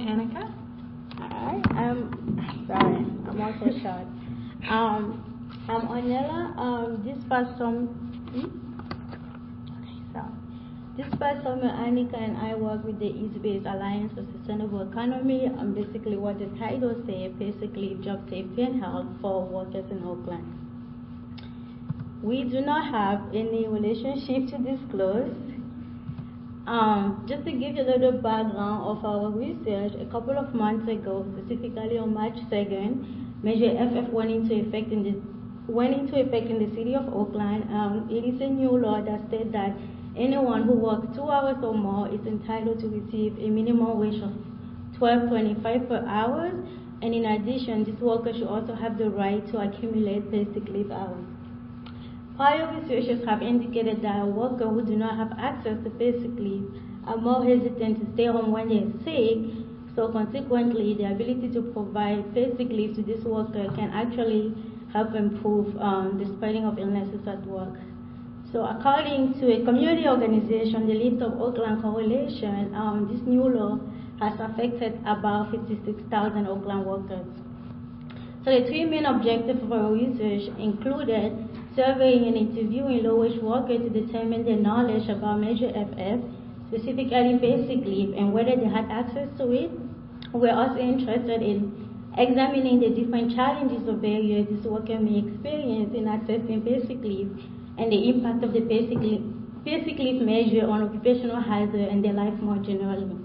Annika. Hi, sorry, I'm also short. I'm Onela. This past summer, Annika and I worked with the East-Based Alliance for Sustainable Economy. Basically, what the title says, basically job safety and health for workers in Oakland. We do not have any relationship to disclose. Just to give you a little background of our research, a couple of months ago, specifically on March 2nd, Measure FF went into effect in the city of Oakland. It is a new law that states that anyone who works 2 hours or more is entitled to receive a minimum wage of $12.25 per hour, and in addition, this worker should also have the right to accumulate paid sick leave hours. Prior researchers have indicated that workers who do not have access to paid sick leave are more hesitant to stay home when they are sick, so consequently, the ability to provide paid sick leave to this worker can actually help improve the spreading of illnesses at work. So according to a community organization, the Lift of Oakland Coalition, this new law has affected about 56,000 Oakland workers. So the 3 main objectives of our research included surveying and interviewing low-wage workers to determine their knowledge about Measure FF, specifically paid sick leave, and whether they had access to it. We're also interested in examining the different challenges or barriers this worker may experience in accessing paid sick leave and the impact of the paid sick leave measure on occupational hazard and their life more generally.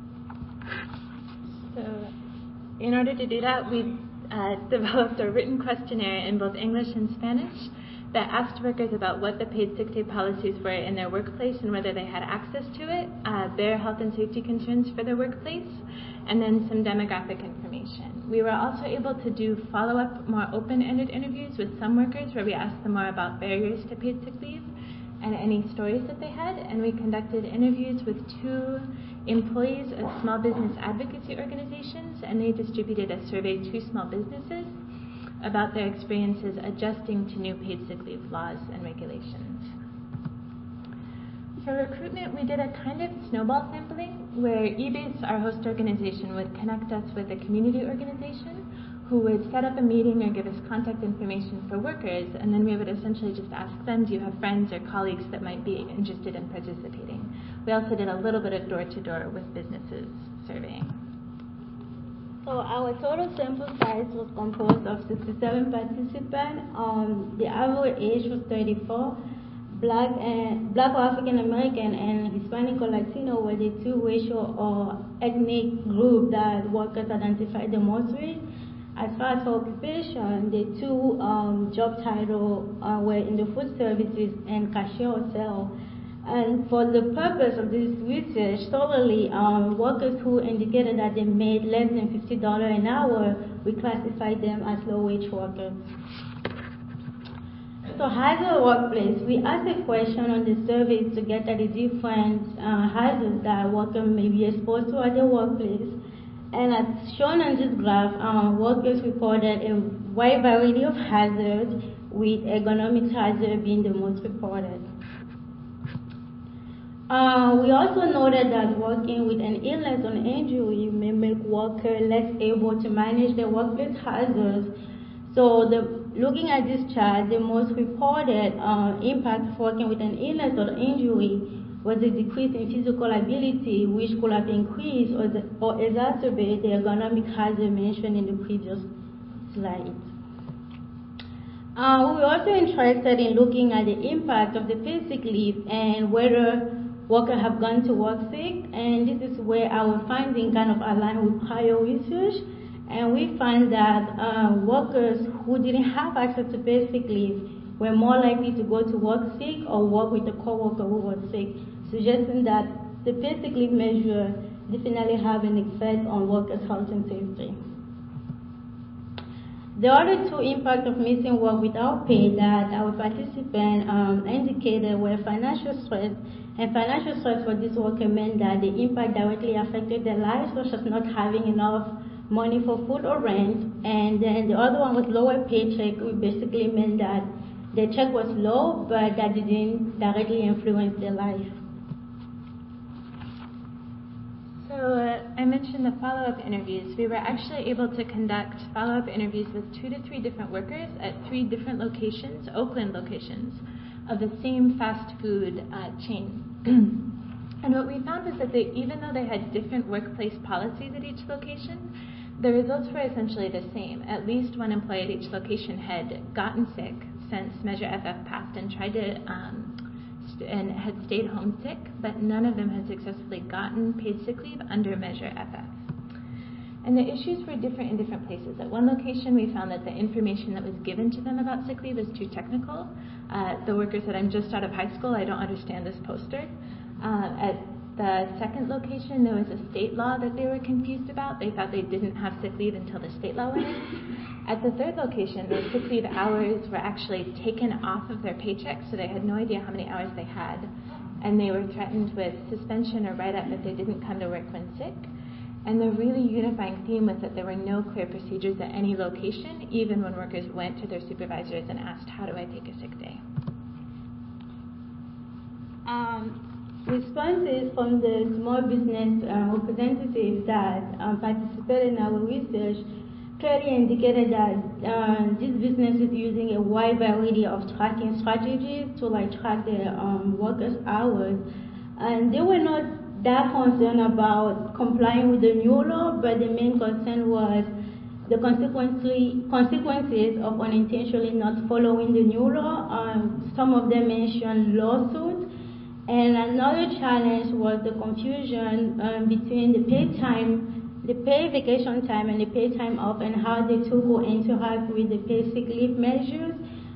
So, in order to do that, we developed a written questionnaire in both English and Spanish that asked workers about what the paid sick day policies were in their workplace and whether they had access to it, their health and safety concerns for their workplace, and then some demographic information. We were also able to do follow-up, more open-ended interviews with some workers where we asked them more about barriers to paid sick leave and any stories that they had, and we conducted interviews with 2 employees of small business advocacy organizations, and they distributed a survey to small businesses about their experiences adjusting to new paid sick leave laws and regulations. For recruitment, we did a kind of snowball sampling where eBase, our host organization, would connect us with a community organization who would set up a meeting or give us contact information for workers, and then we would essentially just ask them, do you have friends or colleagues that might be interested in participating? We also did a little bit of door-to-door with businesses surveying. So our total sample size was composed of 67 participants. The average age was 34. Black or African American and Hispanic or Latino were the 2 racial or ethnic groups that workers identified the most with. As far as occupation, the 2 job titles were in the food services and cashier or sales. And for the purpose of this research, solely workers who indicated that they made less than $50 an hour, we classified them as low-wage workers. So hazard workplace, we asked a question on the survey to get at the different hazards that workers may be exposed to at the workplace. And as shown on this graph, workers reported a wide variety of hazards, with ergonomic hazard being the most reported. We also noted that working with an illness or an injury may make workers less able to manage their workplace hazards. So looking at this chart, the most reported impact of working with an illness or injury was a decrease in physical ability, which could have increased or exacerbated the ergonomic hazard mentioned in the previous slide. We were also interested in looking at the impact of the paid sick leave and whether workers have gone to work sick, and this is where our findings kind of align with prior research. And we find that workers who didn't have access to paid sick leave were more likely to go to work sick or work with a coworker who was sick, suggesting that the paid sick leave measure definitely have an effect on workers' health and safety. The other 2 impacts of missing work without pay that our participants indicated were financial stress. And financial stress for this worker meant that the impact directly affected their lives, such as not having enough money for food or rent. And then the other one was lower paycheck, which basically meant that the check was low, but that didn't directly influence their life. So I mentioned the follow-up interviews. We were actually able to conduct follow-up interviews with 2 to 3 different workers at 3 different locations, Oakland locations, of the same fast food chain. And what we found was that even though they had different workplace policies at each location, the results were essentially the same. At least one employee at each location had gotten sick since Measure FF passed and tried to and had stayed homesick, but none of them had successfully gotten paid sick leave under Measure FF. And the issues were different in different places. At one location, we found that the information that was given to them about sick leave was too technical. The worker said, "I'm just out of high school, I don't understand this poster." At the second location, there was a state law that they were confused about. They thought they didn't have sick leave until the state law went in. At the third location, their sick leave hours were actually taken off of their paycheck, so they had no idea how many hours they had. And they were threatened with suspension or write-up if they didn't come to work when sick. And the really unifying theme was that there were no clear procedures at any location, even when workers went to their supervisors and asked, "How do I take a sick day?" Responses from the small business representatives that participated in our research clearly indicated that this business is using a wide variety of tracking strategies to track their workers' hours, and they were not that concerned about complying with the new law, but the main concern was the consequences of unintentionally not following the new law. Some of them mentioned lawsuits. And another challenge was the confusion between the paid vacation time and the paid time off, and how the two will interact with the paid sick leave measures.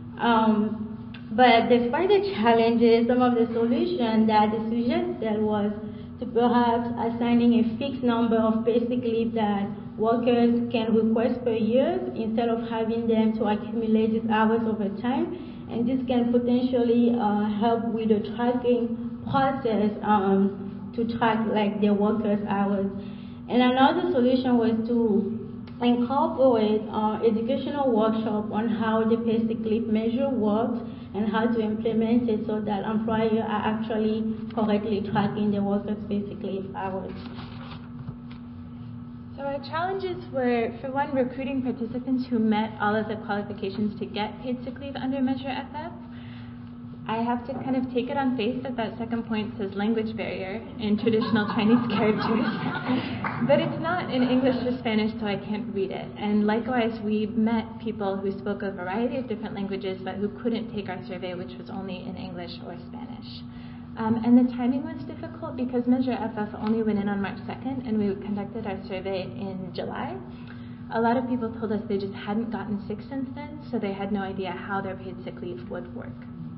But despite the challenges, some of the solutions that they suggested was to perhaps assigning a fixed number of paid sick leave that workers can request per year instead of having them to accumulate these hours over time. And this can potentially help with the tracking process to track their workers' hours. And another solution was to incorporate educational workshop on how the paid sick leave measure works and how to implement it so that employers are actually correctly tracking the workers' paid sick leave hours. So our challenges were, for one, recruiting participants who met all of the qualifications to get paid sick leave under Measure FF. I have to kind of take it on faith that second point says language barrier in traditional Chinese characters. But it's not in English or Spanish, so I can't read it. And likewise, we met people who spoke a variety of different languages, but who couldn't take our survey, which was only in English or Spanish. And the timing was difficult because Measure FF only went in on March 2nd, and we conducted our survey in July. A lot of people told us they just hadn't gotten sick since then, so they had no idea how their paid sick leave would work.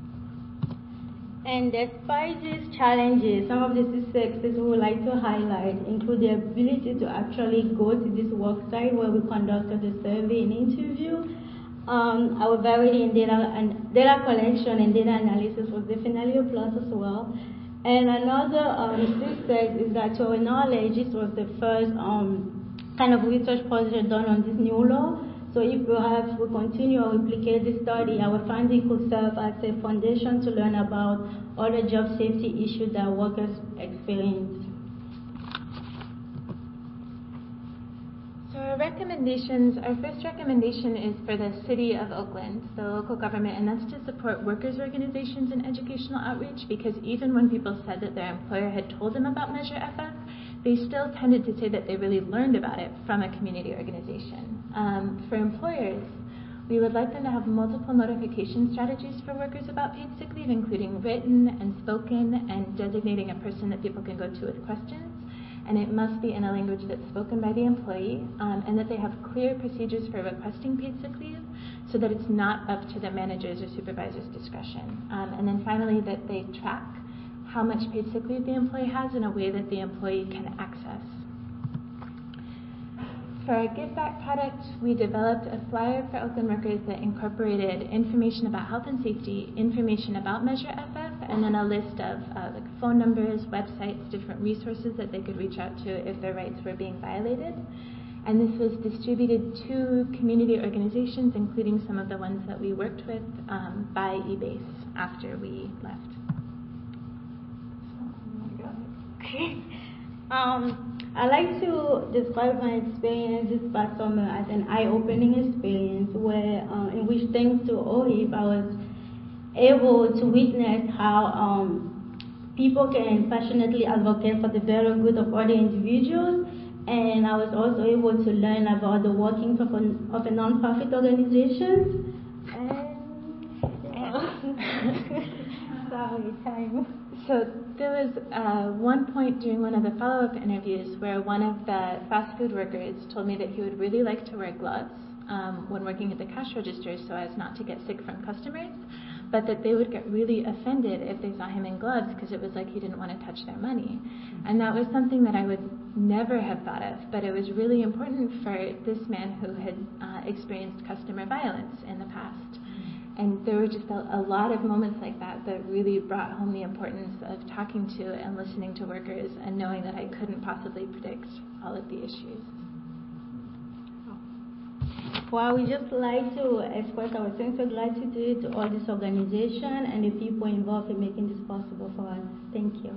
And despite these challenges, some of the successes we would like to highlight include the ability to actually go to this work site where we conducted the survey and interview. Our variety in data collection and data analysis was definitely a plus as well. And another success is that, to our knowledge, this was the first kind of research project done on this new law. So if perhaps we continue or replicate this study, our finding could serve as a foundation to learn about other job safety issues that workers experience. So our recommendations, our first recommendation is for the City of Oakland, the local government, and that's to support workers' organizations in educational outreach, because even when people said that their employer had told them about Measure FF, they still tended to say that they really learned about it from a community organization. For employers, we would like them to have multiple notification strategies for workers about paid sick leave, including written and spoken, and designating a person that people can go to with questions. And it must be in a language that's spoken by the employee, and that they have clear procedures for requesting paid sick leave so that it's not up to the manager's or supervisor's discretion. And then finally, that they track how much paid sick leave the employee has in a way that the employee can access. For our Give Back product, we developed a flyer for Oakland workers that incorporated information about health and safety, information about Measure FF, and then a list of phone numbers, websites, different resources that they could reach out to if their rights were being violated. And this was distributed to community organizations, including some of the ones that we worked with by eBase after we left. I like to describe my experience this past summer as an eye-opening experience where, in which thanks to OHIP, I was able to witness how people can passionately advocate for the better good of other individuals, and I was also able to learn about the workings of a non-profit organization. Sorry, time. So there was one point during one of the follow-up interviews where one of the fast food workers told me that he would really like to wear gloves when working at the cash register so as not to get sick from customers, but that they would get really offended if they saw him in gloves because it was like he didn't want to touch their money. And that was something that I would never have thought of, but it was really important for this man who had experienced customer violence in the past. And there were just a lot of moments like that that really brought home the importance of talking to and listening to workers and knowing that I couldn't possibly predict all of the issues. Well, we just like to express our sense of gratitude to all this organization and the people involved in making this possible for us. Thank you.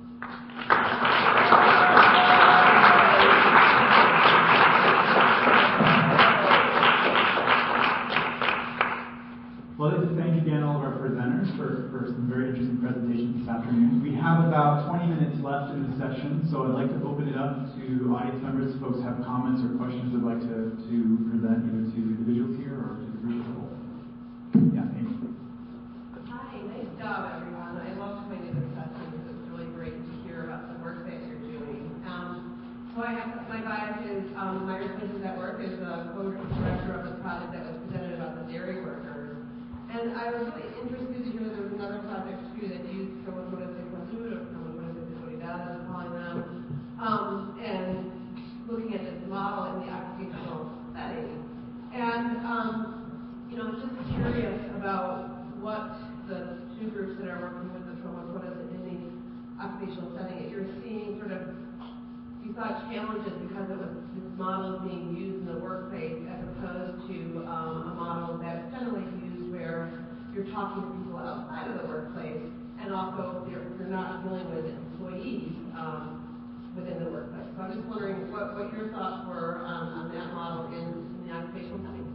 Well, I'd like to thank again all of our presenters for some very interesting presentations this afternoon. We have about 20 minutes left in the session, so I'd like to open it up to audience members. If folks have comments or questions they'd like to present either to individuals here or to the group as a whole. Yeah, Amy. Hi, nice job, everyone. I love coming to this session because it's really great to hear about the work that you're doing. So I have my bias is Myers Places at Work is the co-director of the project that was presented about the dairy workers. And I was really interested to hear there was another project too that used promotoras de cultura, promotoras de seguridad, as calling them, and looking at this model in the occupational setting. And I'm just curious about what the two groups that are working with the promotoras in the occupational setting, if you're seeing you saw challenges because it was this model being used in the workplace as opposed to a model that's generally used where you're talking to people outside of the workplace and also you're not dealing with employees within the workplace. So I'm just wondering what your thoughts were on that model in the occupational setting.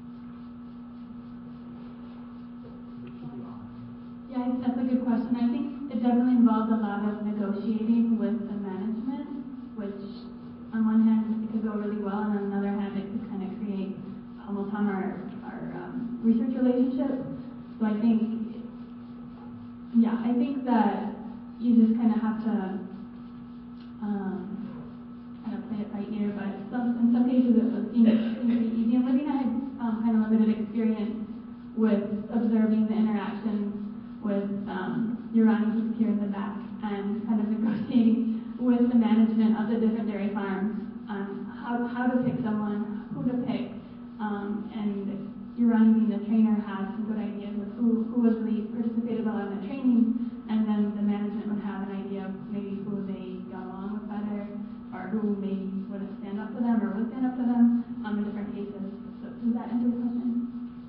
Yeah, that's a good question. I think it definitely involves a lot of negotiating with the management, which on one hand it could go really well, and on the other hand it could kind of create almost harm our research relationship. So I think that you just kind of have to kind of play it by ear, but in some cases it seems pretty easy. And Libby and I had kind of limited experience with observing the interactions with Urani, who's here in the back, and kind of negotiating with the management of the different dairy farms on how to pick someone, who to pick, and Urani being the trainer had some good ideas of who was really participated well in the training, and then the management would have an idea of maybe who they got along with better, or who maybe wouldn't stand up to them or would stand up to them in different cases. So does that answer the question?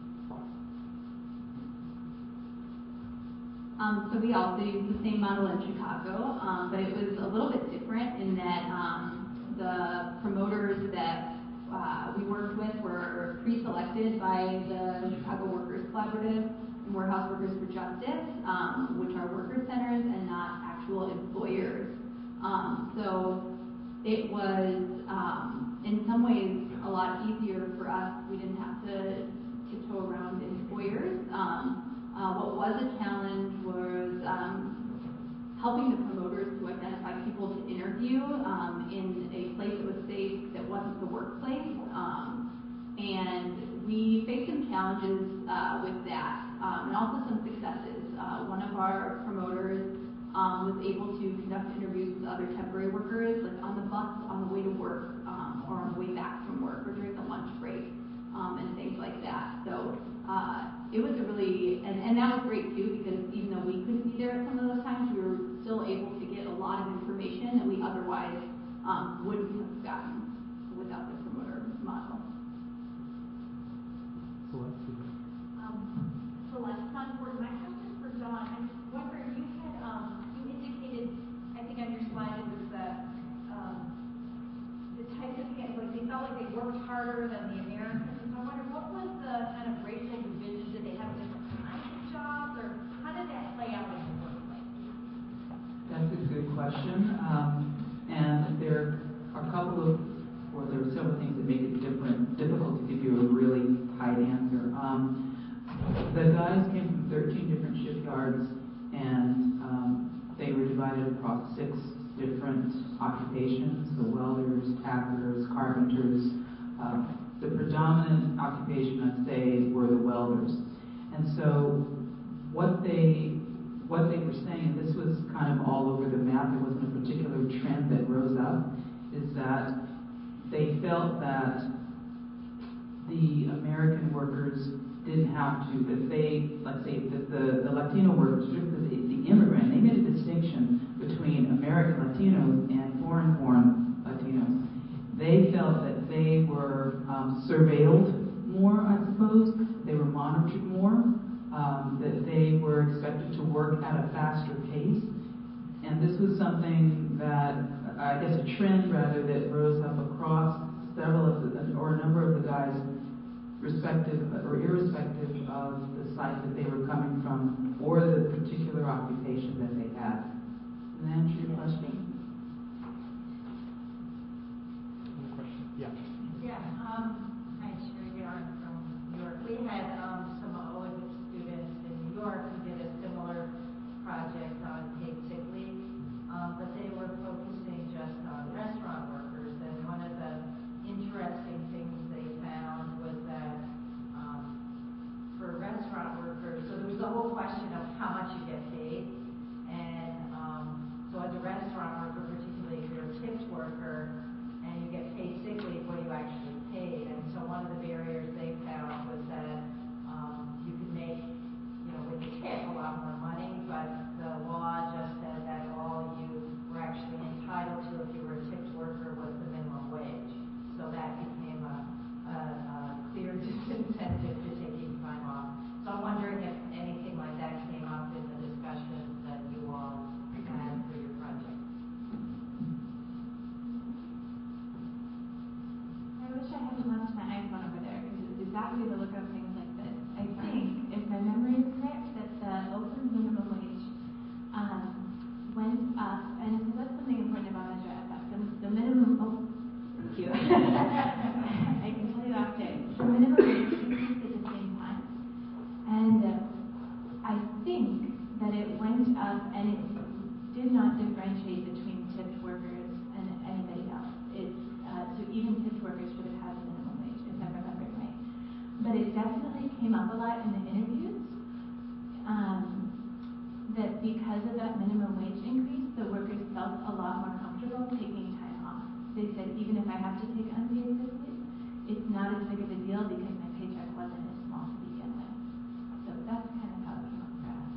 So we also used the same model in Chicago, but it was a little bit different in that the promoters that we worked with were pre-selected by the Chicago Workers Collaborative and Warehouse Workers for Justice, which are worker centers and not actual employers. So it was, in some ways, a lot easier for us. We didn't have to tiptoe around employers. What was a challenge was helping the promoters to identify people to interview in a place that was safe, that wasn't the workplace. And we faced some challenges with that, and also some successes. One of our promoters was able to conduct interviews with other temporary workers, like on the bus on the way to work, or on the way back from work, or during the lunch break, and things like that. So it was a really, and that was great too, because even though we couldn't be there at some of those times, we were still able to get a lot of information that we otherwise wouldn't have gotten without the promoter model. Celeste Concord. My question is for Dawn. I'm wondering, you had you indicated, I think on your slide, it was the worked harder than the Americans. And so I wonder, what was the kind of racial division? Did they have different kinds of jobs, or how did that play out in the workplace? That's a good question. And there are there are several things that make it difficult to give you a really tight answer. The guys came from 13 different shipyards, and they were divided across 6 different occupations, so welders, tackers, carpenters. The predominant occupation, I'd say, were the welders. And so what they were saying, and this was kind of all over the map, there wasn't a particular trend that rose up, is that they felt that the American workers didn't have to, that they, let's say, that the Latino workers, particularly the immigrant, they made a distinction between American Latinos and foreign-born Latinos. They felt that they were surveilled more, I suppose. They were monitored more. That they were expected to work at a faster pace. And this was something that, I guess a trend rather, that rose up across several of the, or a number of the guys, respective or irrespective of the site that they were coming from or the particular occupation that they had. Does that answer your question? Yeah. Yeah, hi, Sherry Yarn from New York. We had some OIG students in New York who did a similar project on paid sick leave, but they were focusing just on restaurant workers. And one of the interesting things they found was that for restaurant workers, so there was the whole question of how much you get paid. And so as a restaurant worker, particularly if you're a tipped worker, and you get paid sick leave, what you actually paid. And so one of the barriers they found was that you could make, with the tip, a lot more money, but the law just said that all you were actually entitled to if you were a tipped worker was the minimum wage. So that became a clear disincentive to taking time off. So I'm wondering if anything like that came up in the discussions that you all had for your project. I wish I had left my iPhone over there because it's exactly the look of things like this. I think, if my memory is correct, that the Oakland minimum wage went up, and so that's something important about Measure FF. The minimum, thank you. I can tell you after. The minimum wage increased at the same time. And I think that it went up, and it did not differentiate between tipped workers and anybody else. So even tipped workers should have had a minimum wage, if I'm remembering right. But it definitely came up a lot in the interviews that because of that minimum wage increase, the workers felt a lot more comfortable taking time off. They said, even if I have to take unpaid sick leave, it's not as big of a deal because my paycheck wasn't as small to begin with. So that's kind of how it came up for us.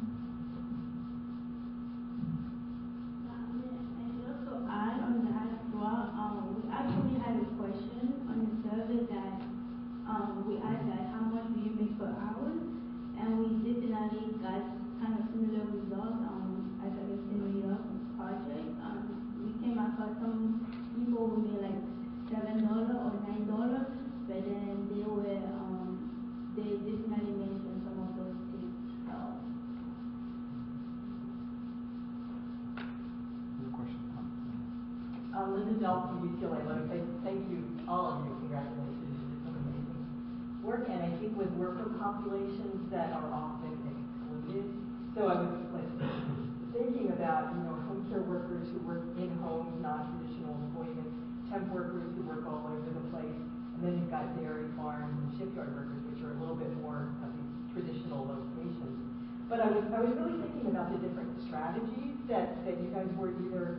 I should also add on that as well. We actually had a question on the survey that we asked that how much do you make per hour, and we definitely got kind of similar results as I guess in New York project. We came across some people who made like $7 or $9, but then they definitely mentioned some of those tips. So. Linda Dell from UCLA. Let me say thank you, all of you. Congratulations. You did some amazing work. And I think with worker populations that are often excluded. So I was thinking about, home care workers who work in homes, non-traditional employment, temp workers who work all over the place, and then you've got dairy farms and shipyard workers, which are a little bit more of these traditional locations. But I was really thinking about the different strategies that you guys were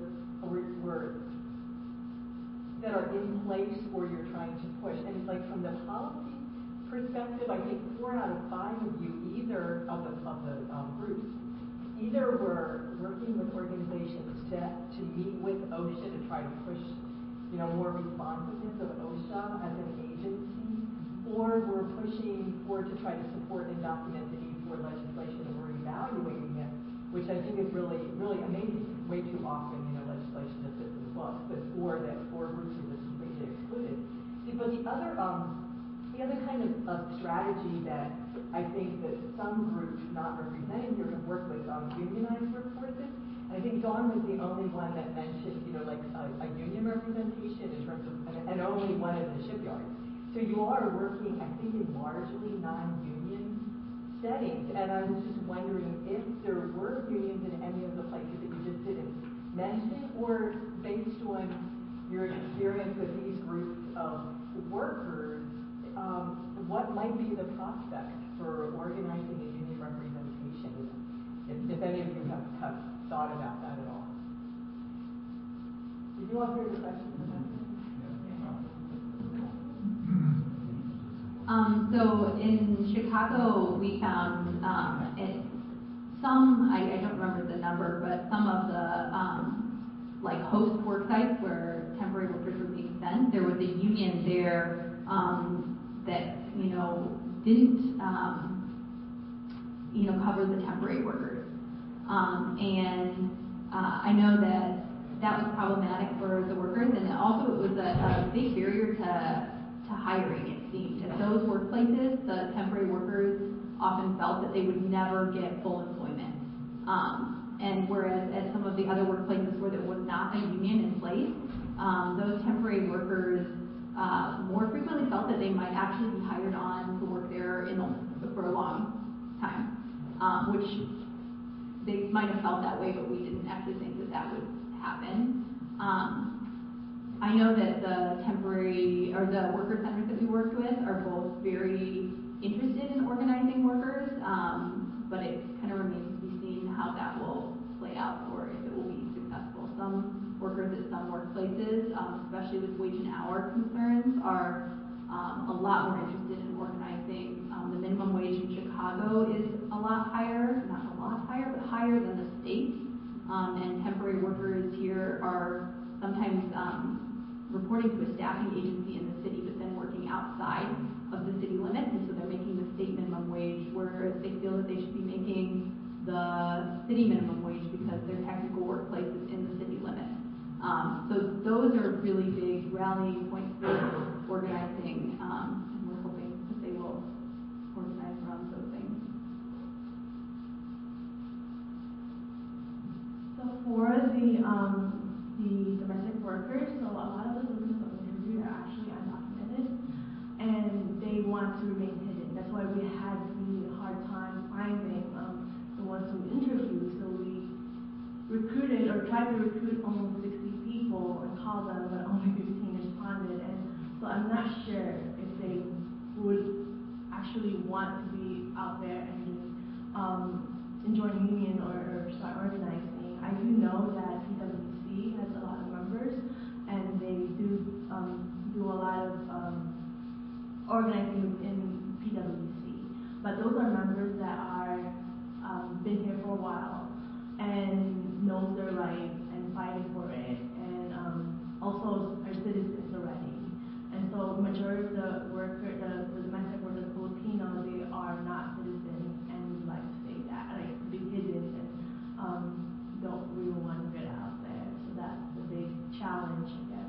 that are in place or you're trying to push. And like from the policy perspective, I think 4 out of 5 of you, either of the groups, either were working with organizations to meet with OSHA to try to push, more responsiveness of OSHA as an agency, or were pushing to try to support and document the need for legislation, and we're evaluating it, which I think is really, really amazing. Way too often, legislation just sits in the books, but for groups who are just completely excluded. But the the other kind of strategy that I think that some groups not represented here have worked with unionized workforces. And I think Dawn was the only one that mentioned, like a union representation in terms of, and only one in the shipyards. So you are working, I think, in largely non-union settings. And I was just wondering if there were unions in any of the places that you just didn't mention, or based on your experience with these groups of workers, what might be the prospect for organizing a union representation, if any of you have thought about that at all? Did you all hear the question? So in Chicago, we found some, I don't remember the number, but some of the like host work sites where temporary workers were being sent, there was a union there that didn't cover the temporary workers, and I know that was problematic for the workers, and also it was a big barrier to hiring. It seemed at those workplaces, the temporary workers often felt that they would never get full employment, and whereas at some of the other workplaces where there was not a union in place, those temporary workers more frequently felt that they might actually be hired on to work there for a long time, which they might have felt that way, but we didn't actually think that would happen. I know that the temporary or the worker centers that we worked with are both very interested in organizing workers, but it kind of remains to be seen how that will play out or if it will be successful. Some workers at some workplaces, especially with wage and hour concerns, are a lot more interested in organizing. The minimum wage in Chicago is a lot higher, not a lot higher, but higher than the state. And temporary workers here are sometimes reporting to a staffing agency in the city, but then working outside of the city limits, and so they're making the state minimum wage, whereas they feel that they should be making the city minimum wage because their technical workplace is in the city limits. So those are really big rallying points for organizing, and we're hoping that they will organize around those things. So for the domestic workers, so a lot of the citizens that we interviewed are actually undocumented, and they want to remain hidden. That's why we had really a hard time finding the ones who interviewed. So we recruited or tried to recruit almost 60 people and called them, but only 15 responded. And so I'm not sure if they would actually want to be out there and just join a union or start organizing. I do know that PwC has a lot of members, and they do a lot of organizing in PwC. But those are members that are been here for a while and knows their rights and fighting for it, and also are citizens already. And so majority of the domestic workers, Filipino, they are not citizens and would like to say that, like be hidden and don't really want to get out there. So that's the big challenge, I guess.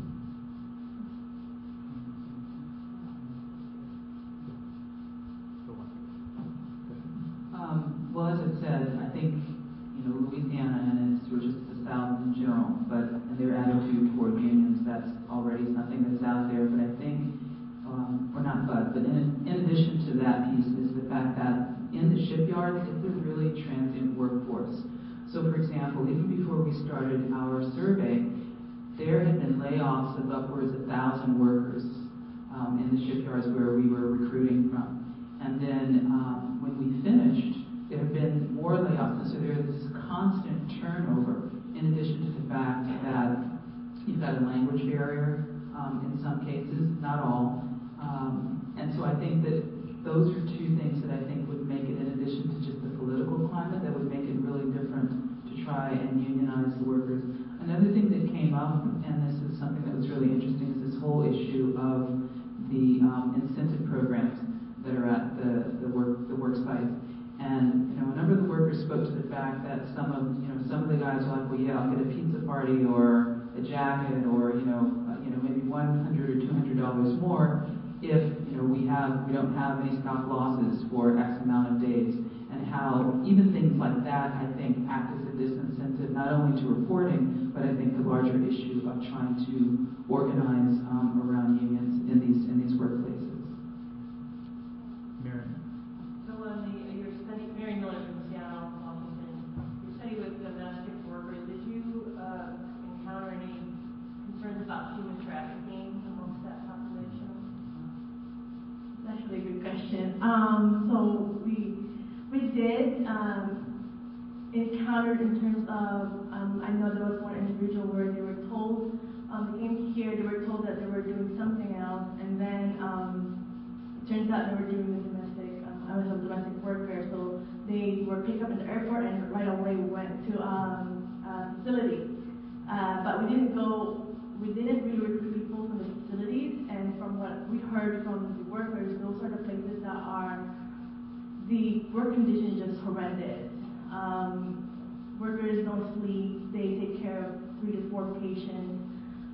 Well, as I said, I think Louisiana and it's just the South in general, and their attitude toward unions, that's already something that's out there. But I think, but in addition to that piece is the fact that in the shipyards, it's a really transient workforce. So, for example, even before we started our survey, there had been layoffs of upwards of 1,000 workers in the shipyards where we were recruiting from. And then when we finished, there have been more layoffs, and so there is this constant turnover, in addition to the fact that you've got a language barrier in some cases, not all. And so I think that those are two things that I think would make it, in addition to just the political climate, that would make it really different to try and unionize the workers. Another thing that came up, and this is something that was really interesting, is this whole issue of the incentive programs that are at the work sites. And a number of the workers spoke to the fact that some of the guys were like, well, yeah, I'll get a pizza party or a jacket or maybe $100 or $200 more if we don't have any stop losses for X amount of days, and how even things like that, I think, act as a disincentive not only to reporting, but I think the larger issue of trying to organize around unions in these workplaces. Mary. So your study, Mary Miller from Seattle, Washington, your study with domestic workers, did you encounter any concerns about human trafficking amongst that population? That's a really good question. So we did encounter in terms of, I know there was one individual where they were told, they came here, they were told that they were doing something else, and then it turns out they were doing the domestic, I was a domestic worker, so they were picked up in the airport and right away went to a facility. But we didn't really recruit people from the facilities, and from what we heard from the workers, those are the places that are, the work conditions just horrendous. Workers don't sleep, they take care of 3 to 4 patients,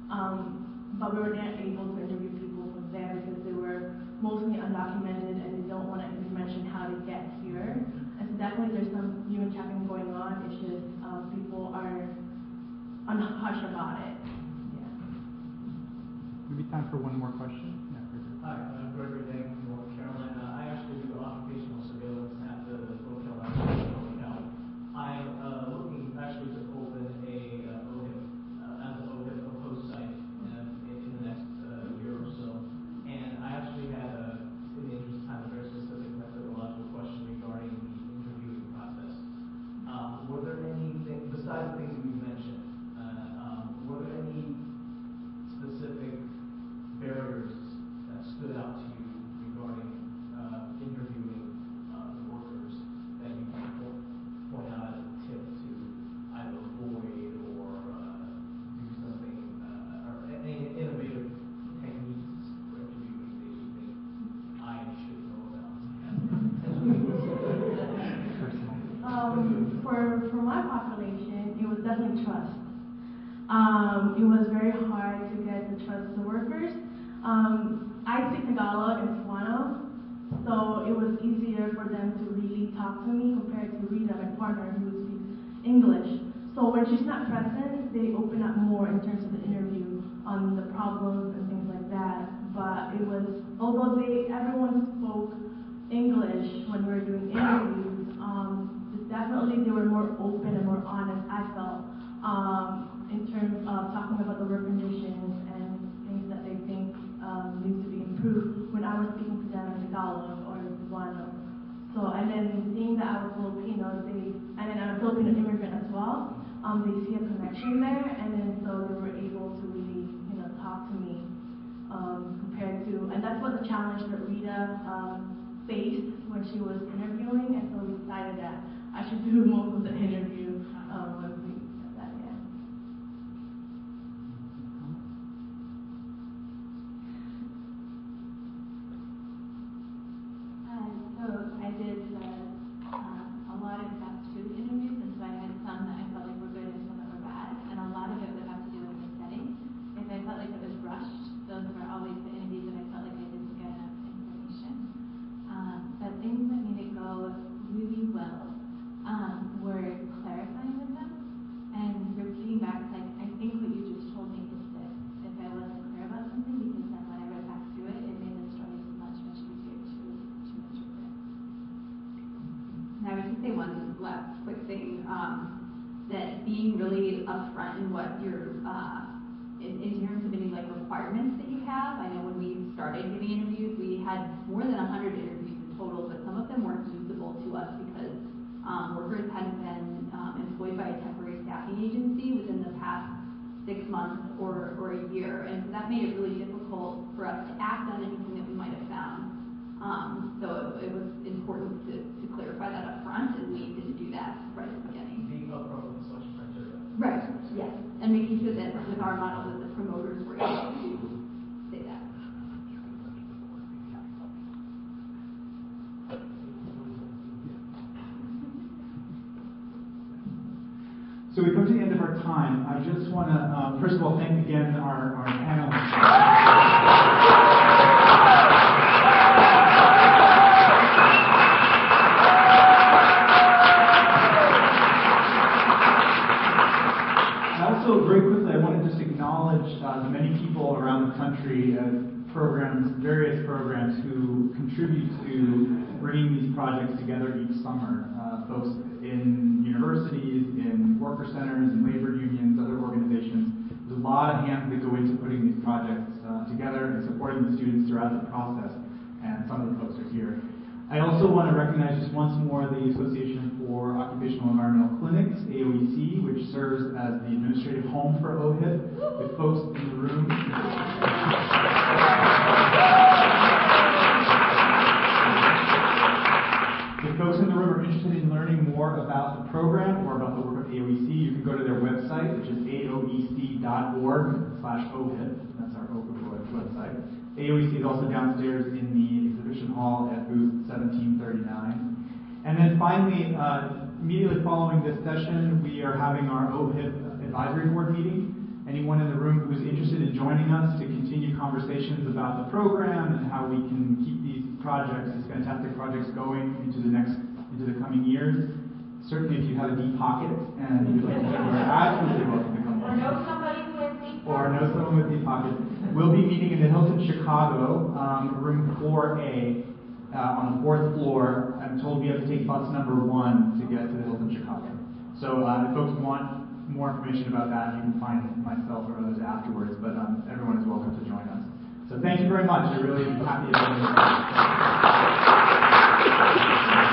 but we were not able to interview people from there because they were mostly undocumented and they don't want to even mention how they get here. And so definitely there's some human trafficking going on, it's just people are hush about it. Yeah. Maybe time for one more question. Yeah, Hi, I'm Gregory Dang from North Carolina. I actually do occupational surveillance at the North Carolina Public Health. I'm looking actually to open a OHIP, as an OHIP host site in the next year or so. And I actually had, in the interest of time, a very specific methodological question regarding the interviewing process. Were there anything, besides the things that you mentioned, were there any specific barriers that stood out to you regarding interviewing the workers that you can point out as a tip to either avoid or do something, or any innovative techniques for interviewing that you think I should know about? For my population, it was definitely trust. It was very hard to get the trust of the workers. I speak Tagalog and Cebuano, so it was easier for them to really talk to me compared to Rita, my partner, who speaks English. So when she's not present, they open up more in terms of the interview on the problems and things like that. But it was, although everyone spoke English when we were doing interviews, definitely they were more open and more honest, I felt, in terms of talking about the work conditions and things that they think needs to be improved when I was speaking to them in Tagalog or in Cebuano. So, and then seeing that I was Filipino, and then I'm a Filipino immigrant as well, they see a connection there, and then so they were able to really, talk to me compared to, and that's what the challenge that Rita faced when she was interviewing, and so we decided that I should do most of the interview when we said that, yeah. So I did a lot of fast food interviews, and so I had some that I felt like were good and some that were bad, and a lot of it would have to do with the setting. If I felt like it was rushed, those were always the interviews that I felt like I didn't get enough information. But things that made it go really well were clarifying with them and repeating back, like, I think what you just told me is this, if I wasn't clear about something, because then when I went back through it, it made the story much easier to interpret. And I would just say one last quick thing, that being really upfront in what your in terms of any like requirements that you have. I know when we started giving interviews, we had more than 100 interviews in total, but some of them weren't usable to us because workers hadn't been employed by a temporary staffing agency within the past 6 months or a year, and so that made it really difficult for us to act on anything that we might have found. So it was important to clarify that up front, and we didn't do that right at the beginning. Being upfront with the selection criteria. Right, yes. And making sure that with our model that the promoters were able to say that. So we come to the end of our time. I just want to, first of all, thank again our panelists. acknowledge the many people around the country, various programs who contribute to bringing these projects together each summer. Folks in universities, in worker centers, in labor unions, other organizations. There's a lot of hands that go into putting these projects together and supporting the students throughout the process, and some of the folks are here. I also want to recognize just once more the Association for Occupational Environmental Clinics, AOEC, which serves as the administrative home for OHIP, with folks in the room. If folks in the room are interested in learning more about the program or about the work of AOEC, you can go to their website, which is aoec.org/OHIP. That's our OHIP website. AOEC is also downstairs in the exhibition hall at booth 1739. And then finally, immediately following this session, we are having our OHIP advisory board meeting. Anyone in the room who's interested in joining us to continue conversations about the program and how we can keep these projects, these fantastic projects going into the coming years. Certainly if you have a deep pocket and you'd like to join, you're absolutely welcome to come. Or know somebody who has deep pockets. Or know someone with deep pockets. We'll be meeting in the Hilton Chicago, room 4A, on the 4th floor. I'm told we have to take bus number 1 to get to the Hilton Chicago. So if folks want more information about that, you can find myself or others afterwards, but everyone is welcome to join us. So thank you very much. I'm really happy to be here.